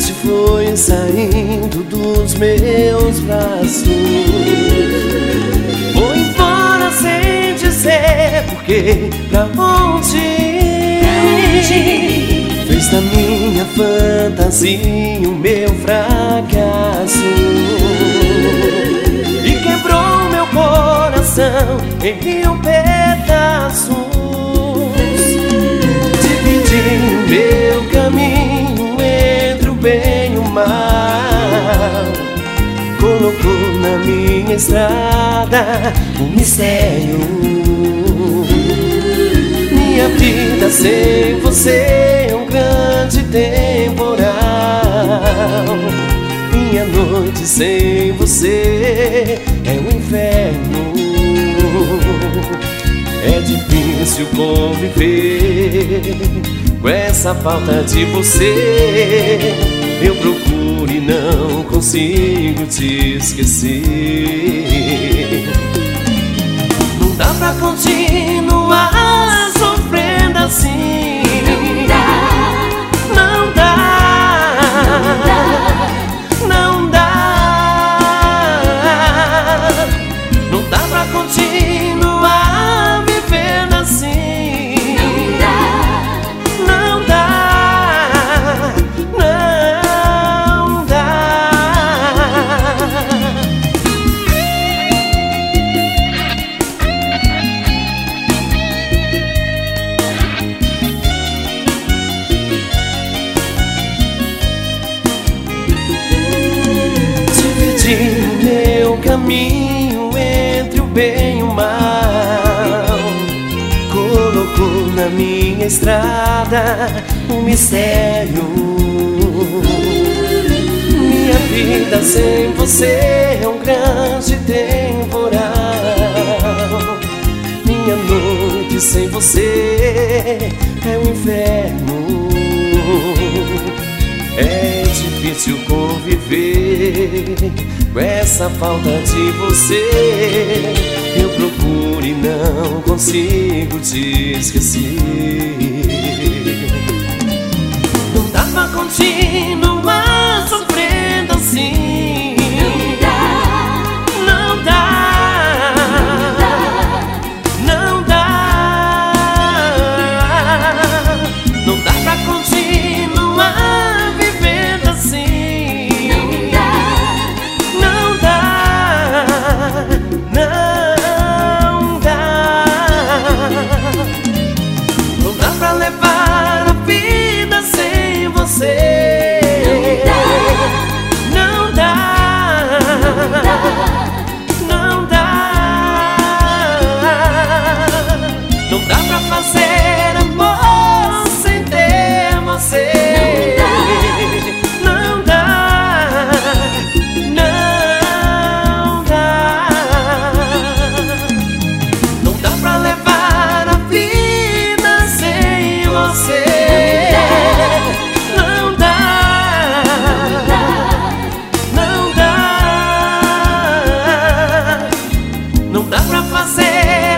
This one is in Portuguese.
noite foi saindo dos meus braços. Vou embora sem dizer porquê, pra onde ir. Fez da minha fantasia o meu fracasso e quebrou meu coração em mil pedaços. Dividiu o meu caminho entre o bem e o mal, colocou na minha estrada um mistério. Minha vida sem você é um grande temporal. Minha noite sem você é um inferno. É difícil conviver com essa falta de você. Eu procuro e não consigo te esquecer. Não dá pra continuar sofrendo assim. Não dá, não dá. Não dá pra continuar vivendo assim. Não dá, não dá. Dividi o meu caminho entre o bem e o mal, colocou na minha estrada um mistério. Minha vida sem você é um grande temporal. Minha noite sem você é um inferno. É difícil conviver com essa falta de você. Eu procuro e não consigo te esquecer. Não dá pra continuar sofrendo assim. Não dá, não dá. Não dá pra continuar vivendo assim. Não dá, não dá. Não dá pra levar a vida sem você. Não dá, não dá. Não dá pra fazer amor sem ter você. Não dá, não dá. Não dá pra levar a vida sem você. Não dá, não dá. Não dá pra fazer